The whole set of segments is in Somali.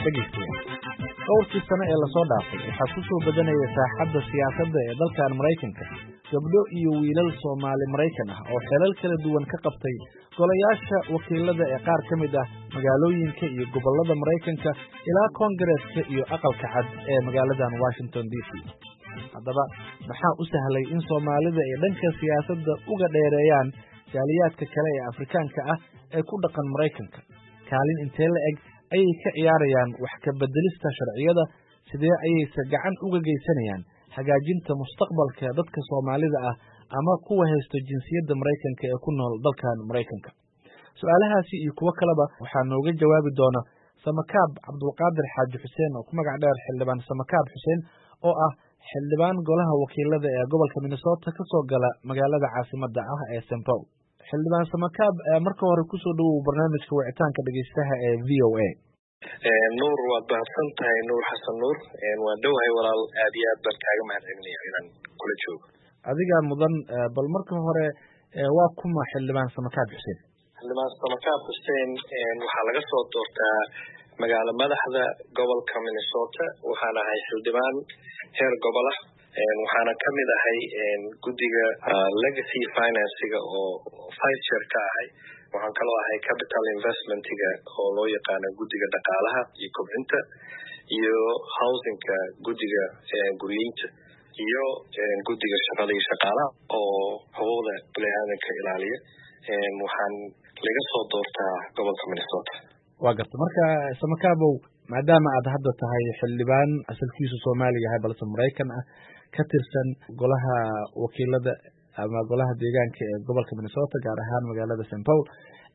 dhegeystayaal dhowrkii sano ee lasoo dhaafay waxaa ku soo badanaya saaxadda siyaasadda ee dalkan Maraykanka gabdho iyo wiilal Soomaali Maraykan ah oo xilal kala duwan ka qabtay golayaasha wakiilada ee qaar ka mid ah magaalooyinka iyo gobollada Maraykanka ilaa Koongareeska iyo aqalka cad ee magaaladan Washington DC. haddaba maxaa u sahlay in Soomaalida ay dhanka siyaasadda uga dheereeyaan jaaliyaadka kale ee Afrikaanka ah ee ku dhaqan Maraykanka? kaalin intee la eg ayay ka ciyaarayaan wax ka beddelista sharciyada? sidee ayayse gacan uga geysanayaan hagaajinta mustaqbalka dadka Soomaalida ah ama kuwa haysta jinsiyadda Maraykanka ee ku nool dalkan Maraykanka? su'aalahaasi iyo kuwo kaleba waxaa nooga jawaabi doona Samakaab Cabdulqaadir Xaaji Xuseen oo ku magac dheer Xildhibaan Samakaab Xuseen oo ah xildhibaan golaha wakiilada ee gobolka Minnesota ka soo gala magaalada caasimadda ah ee St. Paul. xildhibaan Samakaab, marka hore ku soo dhawow barnaamijka wicitaanka dhegeystaha ee VOA. nuur waad mahadsan tahay nuur xasan nuur waan dhowahay walaal aad iyo aad baan kaaga mahadcelinaya inaan kula joogo. adigaa mudan. bal marka hore waa kuma xildhibaan Samakaab Xuseen? xildhibaan Samakaab Xuseen waxaa laga soo doortaa magaalo madaxda gobolka Minnesota. waxaan ahay xildhibaan heer gobol ah, waxaana ka mid ahay guddiga legacy financiga oo vice chair ka ahay. waxaan kaloo ahay capital investmentiga oo loo yaqaano guddiga dhaqaalaha iyo kobcinta, iyo housingka guddiga guryeynta, iyo guddiga shaqada iyo shaqaalaha oo xuquuqda bini'aadanka ilaaliya. waxaan laga soo doortaa gobolka Minnesota. waa garta. marka Samakaabow, maadaama aad hadda tahay xildhibaan asalkiisu Soomaali yahay balse Maraykan ah, ka tirsan golaha wakiilada ama golaha deegaanka ee gobolka Minnesota gaar ahaan magaalada St. Paul,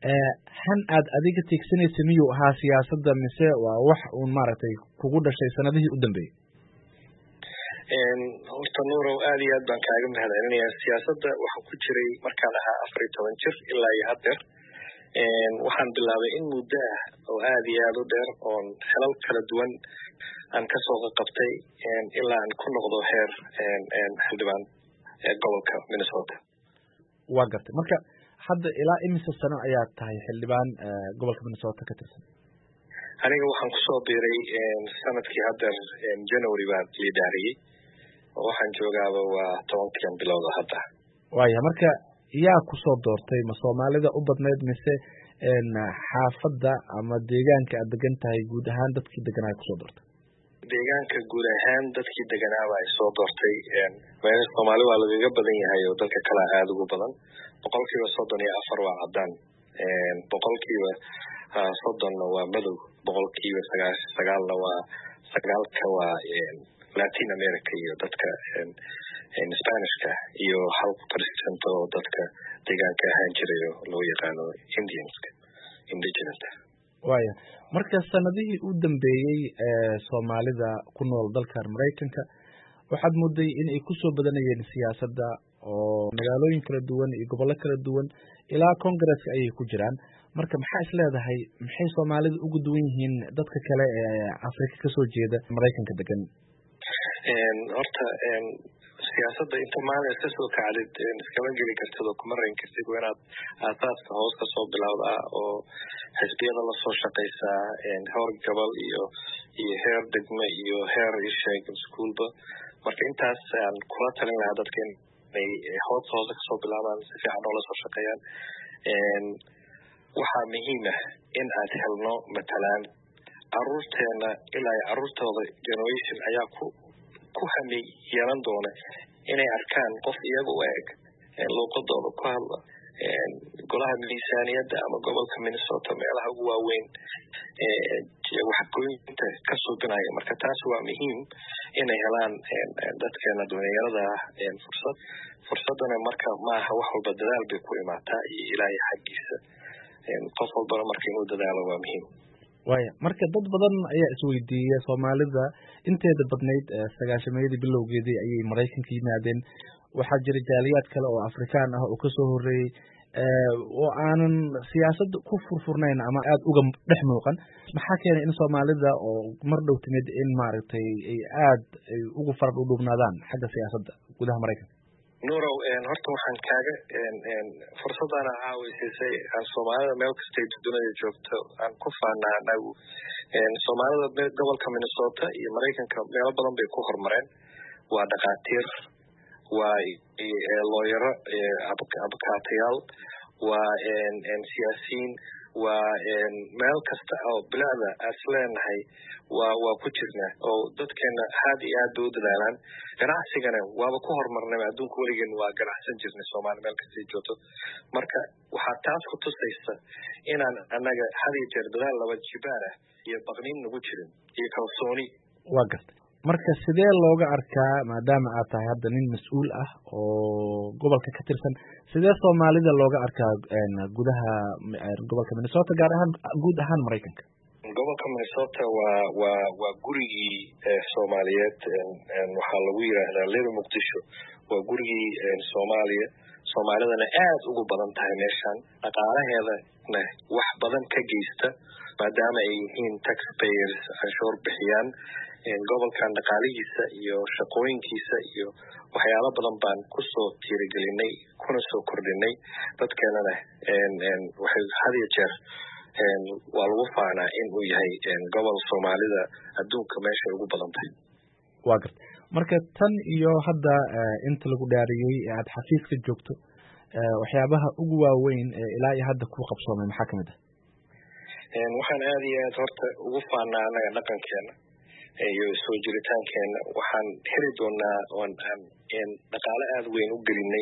han aad adiga tiigsanaysa miyuu ahaa siyaasadda mise waa wax uun maaragtay kugu dhashay sanadihii u dambeeyey? horta nuurow aad iyo aad baan kaaga mahadcelinayaa. siyaasadda waxaan ku jiray markaan ahaa 14 jir ilaa iyo haddeer. waxaan bilaabay in muddo ah oo aad iyo aad u dheer oon xilal kala duwan aan kasoo qabtay ilaa aan ku noqdo heer xildhibaan gobolka Minnesota. waa gartay. marka hadda ilaa imise sano ayaad tahay xildhibaan gobolka Minnesota ka tirsan? aniga waxaan kusoo biiray sanadkii haddeer January baan liidaariyey. waxaan joogaaba waa 10 bilowda hadda. waaya. marka yaa kusoo doortay? ma Soomaalida u badnayd mise xaafadda ama deegaanka aad degan tahay guud ahaan dadkii deganaa kusoo doortay? deegaanka guud ahaan dadkii deganaaba ay soo doortay. Soomaali waa lagaga badan yahay oo dalka kale aada ugu badan. 34% waa cadaan, 30% waa madow, 9% waa 9 waa Latin America iyo dadka Spanishka, iyo 1% oo dadka deegaanka ahaan jiray oo loo yaqaano Indianska, indigenous. waaya. marka sanadihii u dambeeyey Soomaalida ku nool dalkan Maraykanka waxaad mooday in ay ku soo badanayeen siyaasadda oo magaalooyin kala duwan iyo gobollo kala duwan ilaa Koongareeska ayay ku jiraan. marka maxaa is leedahay, maxay Soomaalida ugu duwan yihiin dadka kale ee Afrika ka soo jeeda Maraykanka degan? horta siyaasadda inta maalin iska soo kacdid iskama geli kartid oo kuma rayn kartid. waa inaad aasaaska hoos ka soo bilowda oo xisbiyada la soo shaqaysaa heer gobol iyo heer degme iyo heer iskuulba. marka intaas aan kula talin lahaa dadka inay hoos kasoo bilaabaan, si fiican oo la soo shaqeeyaan. waxaa muhiim ah in aad helno matalaan caruurteena ilaa caruurtooda generation ayaa ku hami yeelan doona inay arkaan qof iyaga u eg luuqadooda ku hadla golaha miisaaniyadda ama gobolka Minnesota meelaha ugu waaweyn waxgoynta ka suubinaya. marka taas waa muhiim inay helaan dadkeena dhalinyarada ah fursadana. marka maaha wax walba dadaal bay ku imaataa iyo ilaahay xaggiisa. qof walbana marka inuu dadaalo waa muhiim. waaya. marka dad badan ayaa isweydiiya, Soomaalida inteeda badnayd 90-meeyadii bilowgeedii ayay Maraykanka yimaadeen. waxaa jira jaaliyaad kale oo Afrikaan ah oo ka soo horreeyey oo aanan siyaasadda ku furfurnayn ama aad uga dhex muuqan. maxaa keenay in Soomaalida oo mar dhow timid in maaragtay ay aad ugu farad u dhubnaadaan xagga siyaasadda gudaha Maraykanka? nuurow horta waxaan kaaga fursadana caawisiisay aan soomaalida meel kastay dunida joogto aan ku faanaa anagu soomaalida gobolka Minnesota iyo Mareykanka meelo badan bay ku horumareen waa dhaqaatiir waa lawyer abkaatayaal waa siyaasiyiin waa meel kasta oo bilaada asleenahay waa ku jirnaa oo dadkeena aad iyo aad u dadaalaan ganacsigana waaba ku horumarnay adduunka weligeena waa ganacsan jirnay Soomaali meel kasta joogto marka waxa taas ku tusaysa inaan anaga had iyo jeer dadaal laba jibaar ah iyo baqniin nagu jirin iyo kalsooni waa gartay marka sidee looga arkaa maadaama aad tahay hadda nin mas'uul ah oo gobolka ka tirsan sidee Soomaalida looga arkaa gudaha gobolka Minnesota gaar ahaan guud ahaan Mareykanka gobolka Minnesota waa gurigii Soomaaliyeed waxaa lagu yiraahdaa Little Muqdisho waa gurigii Soomaaliya Soomaalidana aad ugu badan tahay meeshan dhaqaalaheedana wax badan ka geysta maadaama ay yihiin taxpayers canshuur bixiyaan gobolkan dhaqaalihiisa iyo shaqooyinkiisa iyo waxyaalo badan baan ku soo tiirigelinay kuna soo kordhinay dadkeenana waxay had iyo jeer waa lagu faanaa in uu yahay gobol Soomaalida adduunka meesha ugu badan tahay waa gartay marka tan iyo hadda inta lagu dhaariyay aad xafiiska joogto waxyaabaha ugu waaweyn ilaa iyo hadda ku qabsoomay maxaa kamid ah waxaan aad iyo aad horta ugu faanaa anaga dhaqankeena iyo soo jiritaankeena waxaan heli doonaa dhaqaale aad weyn u gelinay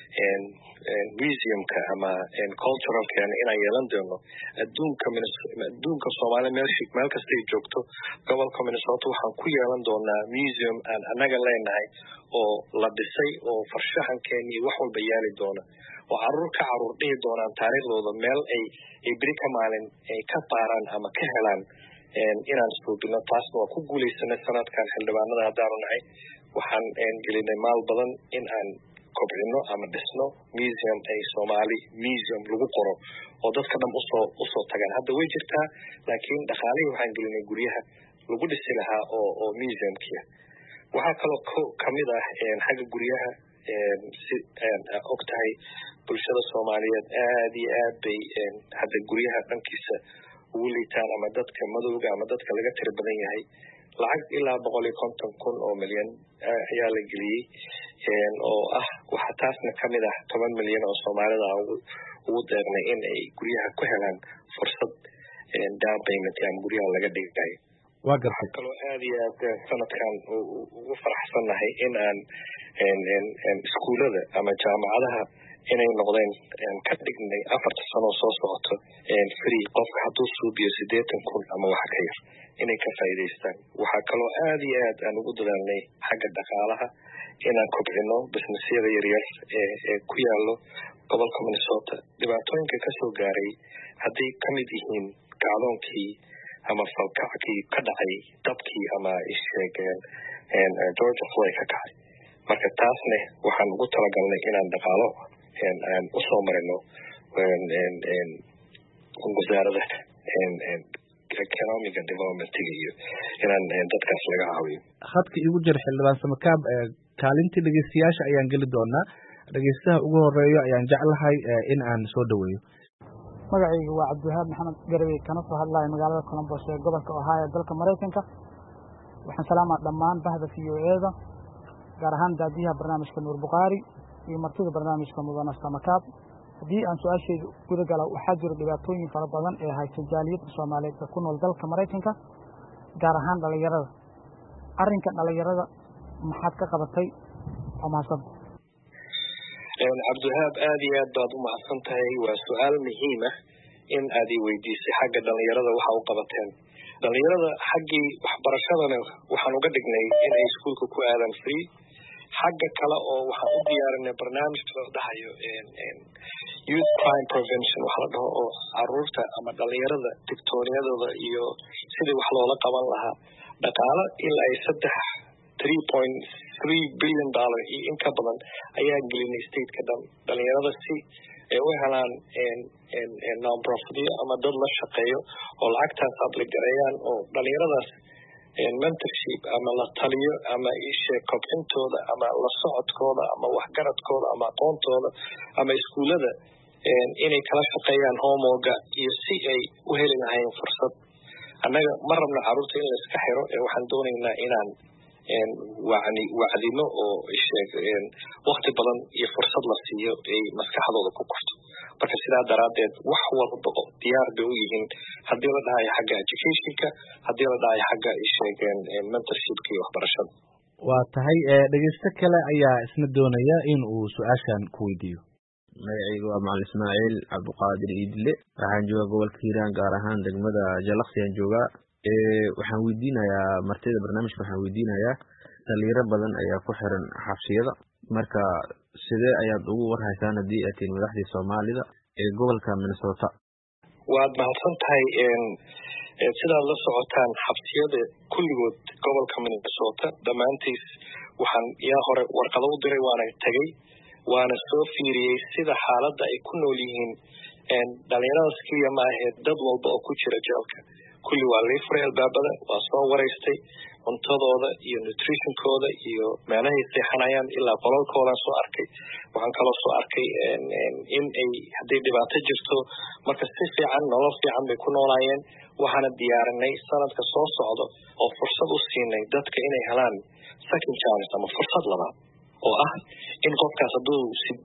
museumka ama culturalkeena inaan yeelan doono adduunka Soomaali meel kasta ay joogto gobolka Minnesota waxaan ku yeelan doonaa museum aan anaga leenahay oo la dhisay oo farshaxankeena iyo wax walba yaali doona oo caruur dhihi doonaan taariikhdooda meel ay biri ka maalin ay ka baaraan ama ka helaan inaan suubino taasna waa ku guuleysanay sanadkan xildhibaanada haddaanu nahay waxaan gelinay maal badan in aan kobcino ama dhisno museum ay Soomaali museum lagu qoro oo dadka dhan usoo tagaan hadda way jirtaa laakiin dhaqaalihii waxaan gelinay guryaha lagu dhisi lahaa oo museumkiya waxaa kaloo kamid ah xagga guryaha si og tahay bulshada Soomaaliyeed aad iyo aad bay hadda guryaha dhankiisa ugu liitaan ama dadka madowga ama dadka laga tiro badan yahay lacag ilaa 150,000 oo milyan ayaa la geliyay oo waxa taasna kamid ah 10 milyan oo Soomaalida ugu deeqnay in ay guryaha ku helaan fursad down payment ama guryaha laga dhigayo waa gartay kaloo aad iyo aad sanadkan ugu faraxsanahay in aan iskuulada ama jaamacadaha inay noqdeen ka dhignay 4 sano soo socoto free qofka hadduu suubiyo 80,000 ama wax ka yar inay ka faa'iideystaan waxaa kaloo aad iyo aad aan ugu dadaalnay xagga dhaqaalaha inaan kobcino businessyada yaryar ee ku yaalo gobolka Minnesota dhibaatooyinka ka soo gaaray hadday ka mid yihiin kacdoonkii ama falkackii ka dhacay dabkii ama isheegeen Georgia Floyd ka kacay marka taasne waxaan ugu talagalnay inaan dhaqaalo aan u soo marino wasaaradda economic development iyo inaan dadkaas laga caawiyo hadka igu jir xildhibaan Samakaab kaalintii dhageystayaasha ayaan geli doonaa dhageystaha ugu horeeyo ayaan jeclahay in aan soo dhaweeyo magacaygu waa Cabdiwahaab Maxamed Garawey kana soo hadlayo magaalada Columbus ee gobolka Ohio dalka Mareykanka waxaan salaamaa dhammaan bahda VOA-da gaar ahaan daadiyaha barnaamijka Nuur Buqaari iyo martida barnaamijka Mudane Samakaab haddii aan su-aashayda guda galo waxaa jira dhibaatooyin fara badan ee haysta jaaliyadda Soomaaliyeed ku nool dalka Mareykanka gaar ahaan dhalinyarada arrinka dhalinyarada maxaad ka qabatay amaasad Cabdiwahaab aad iyo aad baad u mahadsan tahay waa su'aal muhiim ah in aad i weydiisay xagga dhalinyarada waxa u qabateen dhalinyarada xaggii waxbarashadana waxaan uga dhignay in ay iskuulka ku aadaan free xagga kale oo waxaan u diyaarinay barnaamij la dhahayo youth crime prevention waxa la dhaho oo caruurta ama dhalinyarada digtooniyadooda iyo sidii wax loola qaban lahaa dhaqaale ilaa 3.3 billion dollar iyo in ka badan ayaa gelinay state-ka dhan dhalinyarada si ay u helaan non-profityo ama dad la shaqeeyo oo lacagtaas abligareeyaan oo dhalinyaradaas mentorship ama la taliyo ama isheeg kobcintooda ama la socodkooda ama waxgaradkooda ama aqoontooda ama iskuullada inay kala shaqeeyaan homeworka iyo si ay u heli lahayn fursad. annaga ma rabno carruurta in la iska xiro waxaan doonaynaa inaan wacdino oo isheeg waqti badan iyo fursad la siiyo ay maskaxdooda ku korto. marka sidaa daraaddeed wax walba diyaar bay u yihiin haddii la dhahayo xagga educationka, haddii la dhahayo xagga isheeg mentorshipka iyo waxbarashada. waa tahay dhegeysto kale ayaa isna doonaya in uu su-aashan ku weydiiyo. magacayga waa macalin Ismaaciil Cabdiqaadir Iidle, waxaan joogaa gobolka Hiiraan, gaar ahaan degmada Jalaqsi aan joogaa. waxaan weydiinayaa martida barnaamijka, waxaan weydiinayaa dhalinyaro badan ayaa ku xiran xabsiyada, marka sidee ayaad ugu warhaysaan haddii aad tihiin madaxdii Soomaalida ee gobolka Minnesota? waad mahadsan tahay. sidaad la socotaan xabsiyada kulligood gobolka Minnesota dhammaantiis waxaan yaa hore warqado u diray, waana tegey, waana soo fiiriyey sida xaaladda ay ku nool yihiin. dhalinyaradaas keliya ma ahee dad walba oo ku jira jeelka kulli waa lii furay albaabada, waa soo waraystay cuntadooda iyo nutritionkooda iyo meelahay seexanayaan ilaa qolalkoodaan soo arkay. waxaan kaloo soo arkay in ay hadday dhibaato jirto marka si fiican nolol fiican bay ku noolaayeen. waxaana diyaarinay sanadka soo socdo oo fursad u siinay dadka inay helaan second chance ama fursad labaad, oo ah in qofkaas hadduu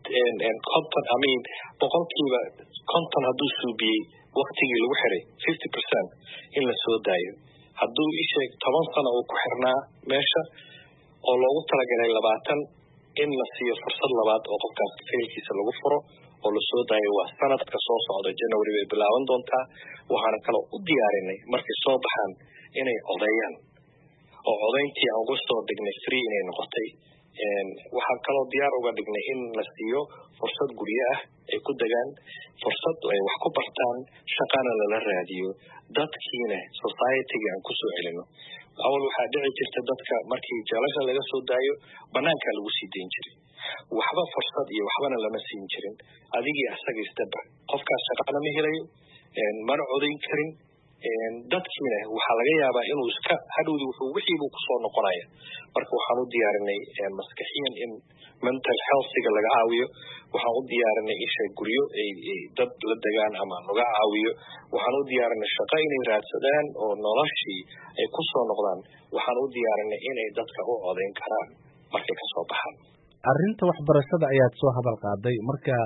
boqolkiiba 50 hadduu suubiyey waktigii lagu xiray 50% in la soo daayo. hadduu isheeg 10 sano uu ku xirnaa meesha oo loogu talagalay 20 in la siiyo fursad labaad oo qofkaas faylkiisa lagu furo oo la soo daayo. waa sanadka soo socda January bay bilaaban doontaa. waxaana kaloo u diyaarinay markay soo baxaan inay codeeyaan, oo codeyntii aan uga soo dhignay free inay noqotay. waxaan kaloo diyaar uga dhignay in la siiyo fursad guryo ah ay ku degaan, fursad ay wax ku bartaan, shaqana lala raadiyo, dadkiina society-ga aan kusoo celino. awal waxaa dhici jirta dadka markii jeelasha laga soo daayo banaanka lagu sii dayn jiray, waxba fursad iyo waxbana lama siin jirin. adigii asaga isdaba qofkaas shaqana ma helayo, mana codayn karin. dadkiina waxaa laga yaabaa inuu iska hadhowdi wixiibuu kusoo noqonaya. marka waxaan u diyaarinay maskaxiyan in mental healthiga laga caawiyo. waxaan u diyaarinay isha guryo ay dad la degaan ama laga caawiyo. waxaan u diyaarinay shaqo inay raadsadaan oo noloshii ay kusoo noqdaan. waxaan u diyaarinay inay dadka u codayn karaan markay kasoo baxaan. arrinta waxbarashada ayaad soo hadal qaaday, marka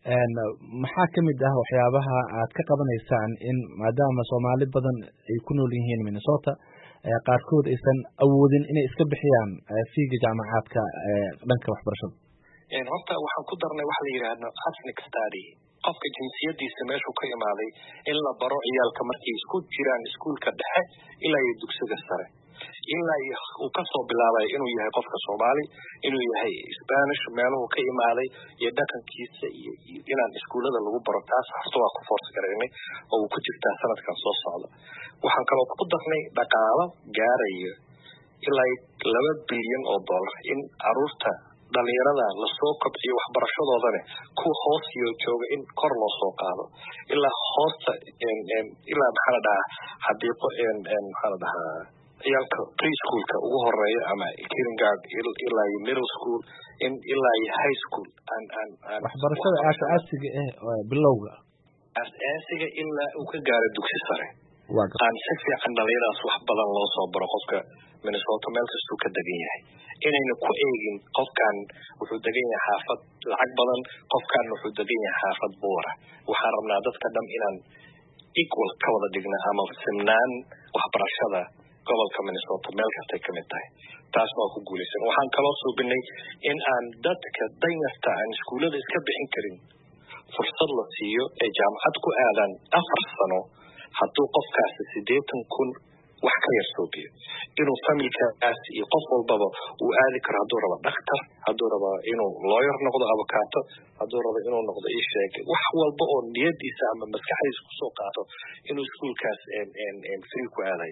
maxaa ka mid ah waxyaabaha aad ka qabanaysaan in maadaama Soomaali badan ay ku nool yihiin Minnesota qaarkood aysan awoodin inay iska bixiyaan fiiga jaamacaadka dhanka waxbarashada? horta waxaan ku darnay waxa la yiraahdo ethnic study. qofka jinsiyadiisa meeshuu ka imaaday in la baro ciyaalka markay isku jiraan iskuulka dhexe ilaa iyo dugsiga sare, ilaa uu kasoo bilaabay inuu yahay qofka Soomaali, inuu yahay Spanish, meeluhu ka imaaday iyo dhaqankiisa iyo inaan iskuulada lagu baro. taas horta waa ku force gareynay oo uu ku jirtaa sanadkan soo socda. waxaan kaloo ku darnay dhaqaalo gaarayo ilaa $2 bilyan in caruurta dhalinyarada lasoo kobciyo waxbarashadoodana ku hoos iyo jooga in kor loo soo qaado ilaa hoosta ilaa maxaa la dhahaa xadiiqo maxaa la dhahaa ciyaalka preschoolka ugu horeeya ama kindergarten ilaa middle school ilaa high school waxbarashada aasaasiga bilowga aasaasiga ilaa uu ka gaaro dugsi sare. aan si fiican dhalinyaradaas wax badan loo soo baro. qofka Minnesota meel kastuu ka degan yahay inayna ku eegin qofkan wuxuu degan yahay xaafad lacag badan, qofkan wuxuu degan yahay xaafad buura. waxaan rabnaa dadka dhan inaan equal ka wada dhigna ama simnaan waxbarashada gobolka Minnesota meel kastay ka mid tahay. taas waa ku guulaysan. waxaan kaloo suubinay in aan dadka danyarta aan iskuullada iska bixin karin fursad la siiyo ay jaamacad ku aadaan 4 sano hadduu qofkaasi 80,000 wax ka yar suubiyo, inuu familkaas iyo qof walbaba uu aadi karo. hadduu rabo dhakhtar, hadduu rabo inuu lawyer noqdo, avocado, hadduu rabo inuu noqdo wax walba oo niyadiisa ama maskaxdiisa kusoo qaato inuu iskuulkaas free ku aaday.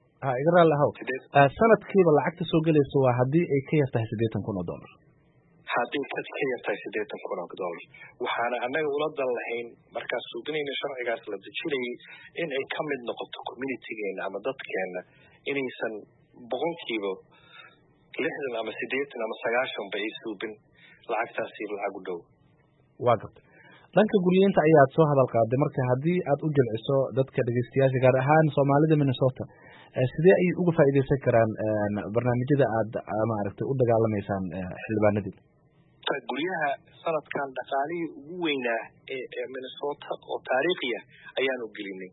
iga raali ahow sanadkiiba lacagta soo gelaysa waa haddii ay ka yartahay $80,000. haddii ka yartahay $80,000 waxaana annaga ula dan lahayn markaan suubinayna sharcigaas la dejinayay in ay ka mid noqoto communitygeena ama dadkeena inaysan boqolkiiba 60 ama 80 ama 90 ba ay suubin lacagtaasi lacag u dhow. waa garta dhanka guryeynta ayaad soo hadal qaaday marka haddii aad u jilciso dadka dhegeystayaasha gaar ahaan Soomaalida Minnesota sidee ay uga faa'iideysan karaan barnaamijyada aad maaragtay u dagaalamaysaan xildhibaanadii guryaha sanadkan dhaqaalihii ugu weynaa ee Minnesota oo taariikhiya ayaanu gelinay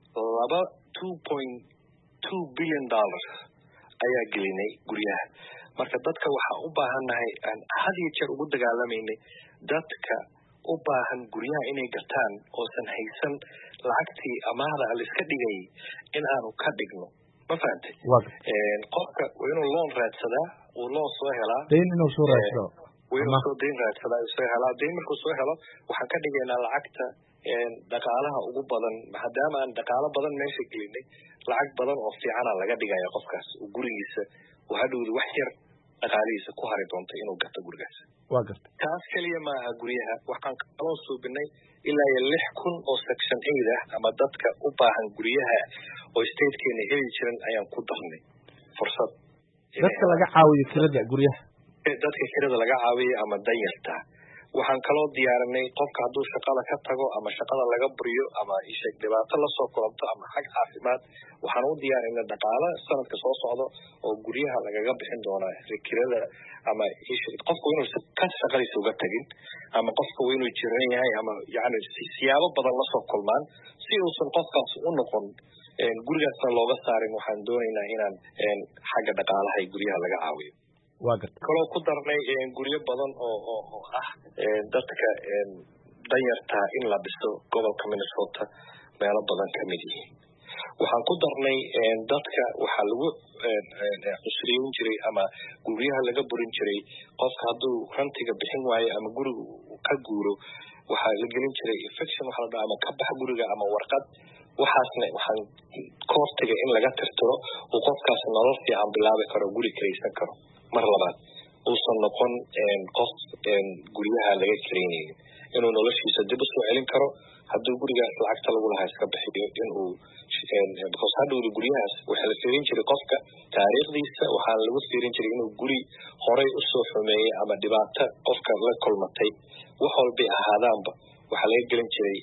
$2.2 billion ayaa gelinay guryaha marka dadka waxaa u baahannahay aan had iyo jeer ugu dagaalamaynay dadka u baahan guryaha inay gataan oosan haysan lacagtii amaahda la iska dhigay in aanu ka dhigno ma fahantay qofka waa inuu loan raadsadaa uu loan soo helaa dayn inuu soo raadsado dayn raadsadaa soo helaa dayn markuu soo helo waxaan ka dhigaynaa lacagta dhaqaalaha ugu badan maadaama aan dhaqaalo badan meesha gelinay lacag badan oo fiicana laga dhigaya qofkaas uu gurigiisa uu hadhowda wax yar dhaqaalihiisa ku hari doonta inuu gato gurigaas waa garta taas kaliya maaha guryaha waxaan kaloo suubinay ilaa 6,000 oo section 8 ama dadka u baahan guryaha oo statekeena heli jiran ayaan ku darnay fursad dadka laga caawiyo kirada guryaha dadka kirada laga caawiyo ama danyarta waxaan kaloo diyaarinay qofka hadduu shaqada ka tago ama shaqada laga buriyo ama isheeg dhibaato la soo kulanto ama xag caafimaad waxaan u diyaarinay dhaqaale sanadka soo socdo oo guryaha lagaga bixin doona kirada ama qofku inuu ka shaqadiisa uga tagin ama qofku inuu jiran yahay ama yani siyaabo badan la soo kulmaan si uusan qofkaas u noqon gurigaasna looga saarin waxaan doonaynaa inaan xagga dhaqaalaha iyo guryaha laga caawiyo waa garta kaloo ku darnay guryo badan oo ah dadka danyarta in la dhiso gobolka Minnesota meelo badan ka mid yihiin waxaan ku darnay dadka waxaa lagu cusriyin jiray ama guryaha laga burin jiray qofka hadduu rantiga bixin waayo ama guriga ka guuro waxaa la gelin jiray eviction waxa la dhahaa ama ka bax guriga ama warqad waxaasna waxaan koortiga in laga tirtiro uu qofkaas nolol fiican bilaabi karo guri kiraysan karo mar labaad uusan noqon qof guryaha laga kiraynaynin inuu noloshiisa dib u soo celin karo hadduu gurigaas lacagta lagu lahaa iska bixiyo inuu because hadhowda guryahaas waxaa la fiirin jiray qofka taariikhdiisa waxaa lagu fiirin jiray inuu guri horay usoo xumeeyey ama dhibaato qofka la kulmatay wax walbay ahaadaanba waxaa laga gelin jiray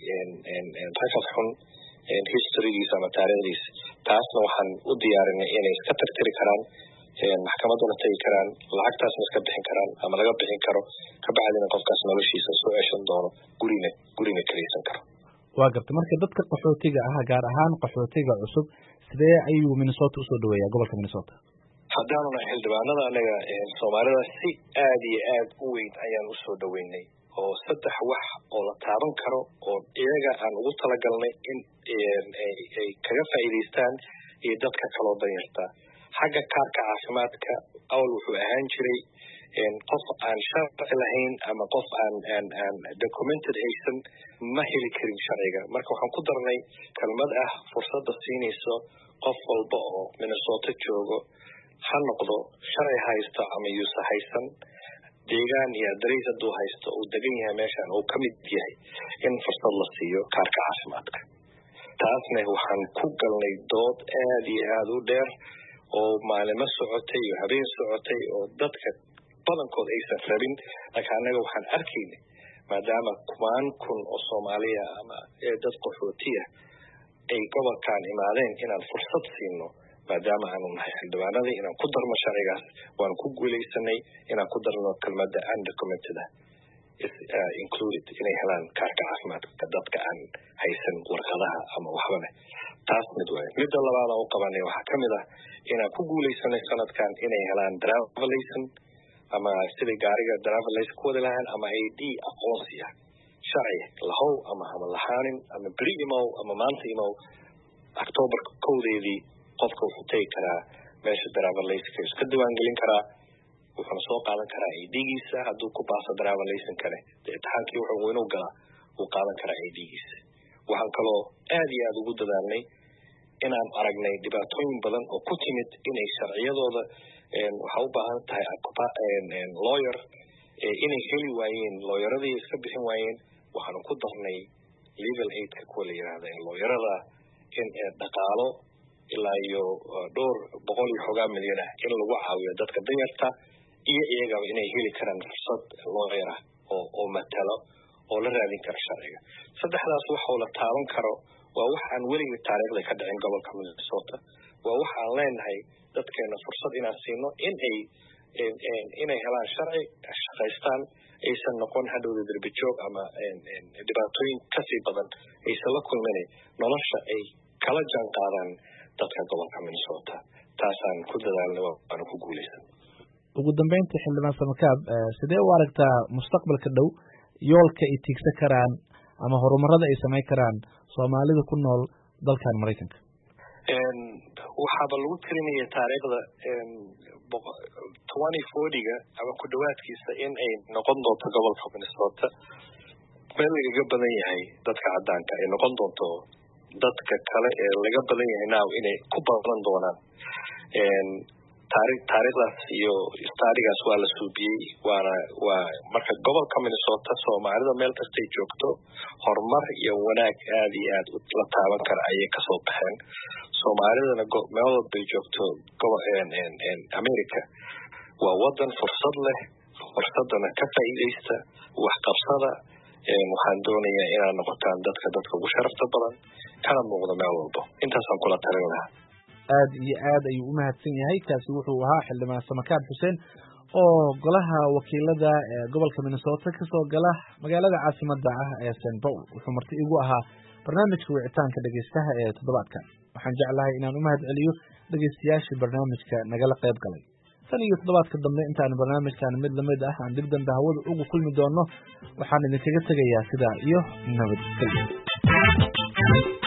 rakad xun historygiisa ama taariikhdiisa taasna waxaan u diyaarinay inay iska tirtiri karaan maxkamadana tagi karaan lacagtaasna iska bixin karaan ama laga bixin karo kabacdina qofkaas noloshiisa soo ceshan doono gurina kiraysan karo waa garta marka dadka qaxootiga ah gaar ahaan qaxootiga cusub sidee ayuu Minnesota usoo dhaweeyaa gobolka Minnesota haddaanu nahay xildhibaanada anaga Soomaalida si aad iyo aad u weyn ayaan usoo dhaweynay oo 3 wax oo la taaban karo oo iyaga aan ugu talagalnay in ay kaga faa'iideystaan iyo dadka kaloo danyarta xagga kaarka caafimaadka awal wuxuu ahaan jiray qof aan sharci lahayn ama qof aan documented haysan ma heli karin sharciga marka waxaan ku darnay kelmad ah fursadda siinayso qof walba oo Minnesota joogo ha noqdo sharci haysto ama yuusa haysan deegaan iyo adrees hadduu haysto uu degan yahay meeshaan uu ka mid yahay in fursad la siiyo kaarka caafimaadka taasna waxaan ku galnay dood aad iyo aad u dheer oo maalimo socotay iyo habeen socotay oo dadka badankood aysan rabin laakiin anaga waxaan arkaynay maadaama 10,000 oo Soomaaliya ama dad qaxootiya ay gobolkan imaadeen inaan fursad siino maadaama aanu nahay xildhibaanadii inaan ku darno sharcigaas waan ku guulaysanay inaan ku darno kelmadda undocumented included inay helaan kaarka caafimaadka dadka aan haysan warqadaha ama waxbana taas mid waaye midda labaad oo qabanay waxaa ka mid ah inaan ku guulaysanay sanadkan inay helaan driver license ama sida gaariga driver license ku wada lahaan ama ID aqoonsi ah sharci lahow ama lahaanin ama beri imow ama maanta imow October 1 qofka wuxuu tagi karaa meesha driver license iska diiwaangelin karaa wuxuu soo qaadan karaa ID-giisa hadduu ku baaso driver license-kane imtixaankii wuxuu inuu galaa uu qaadan karaa ID-giisa waxaan kaloo aad iyo aad ugu dadaalnay inaan aragnay dhibaatooyin badan oo ku timid inay sharciyadooda waxaa u baahan tahay lawyer inay heli waayeen looyaradii iska bixin waayeen waxaanu ku darnay legal aidka kuwa la yidhaahda looyarada in dhaqaalo ilaa iyo dhowr boqol iyo xogaa milyan ah in lagu caawiyo dadka danyarta iyo iyagaba inay heli karaan fursad looyar ah oo matalo oo la raadin kara sharciga. saddexdaas waxuu la taaban karo waa wax aan weligii taariikhda ka dhicin gobolka Minnesota. waa wax aan leenahay dadkeena fursad inaan siino inay helaan sharci shaqaystaan aysan noqon hadhowda derbi joog ama dhibaatooyin kasii badan aysan la kulmin nolosha ay kala jaan qaadaan dadka gobolka Minnesota. taasaan ku dadaalnay waana ku guulaysan. ugu dambeyntii xildhibaan Samakaab sidee u aragtaa mustaqbalka dhow yoolka ay tiigsan karaan ama horumarada ay samayn karaan Soomaalida ku nool dalkan Mareykanka? waxaaba lagu tirinaya taariikhda 2040 ama ku dhawaadkiisa in ay noqon doonto gobolka Minnesota meel laga badan yahay dadka cadaanka ay noqon doonto dadka kale ee laga badan yahay now inay ku badan doonaan. taariikhdaas iyo istaarigaas waa la suubiyey waa marka gobolka Minnesota Soomaalida meel kastay joogto horumar iyo wanaag aad iyo aad la taaban kara ayay kasoo baxeen. Soomaalidana meel walbay joogto America waa wadan fursad leh, fursadana ka faa'iideysta, wax qabsada. waxaan doonayaa inaad noqotaan dadka ugu sharafta badan kana muuqda meel walba. intaasaan kula talin lahaa. aad iyo aad ayuu u mahadsan yahay. kaasi wuxuu ahaa xildhibaan Samakaab Xuseen oo golaha wakiilada ee gobolka Minnesota ka soo gala magaalada caasimadda ah ee St. Paul. wuxuu marti igu ahaa barnaamijka wicitaanka dhageystaha ee toddobaadkan. waxaan jeclahay inaan u mahad celiyo dhageystayaashii barnaamijka nagala qayb galay. tan iyo toddobaadka dambe intaan barnaamijkan mid lamid ah aan dib dambe hawada ugu kulmi doono waxaan idinkaga tegayaa sidaa iyo nabadgelyo.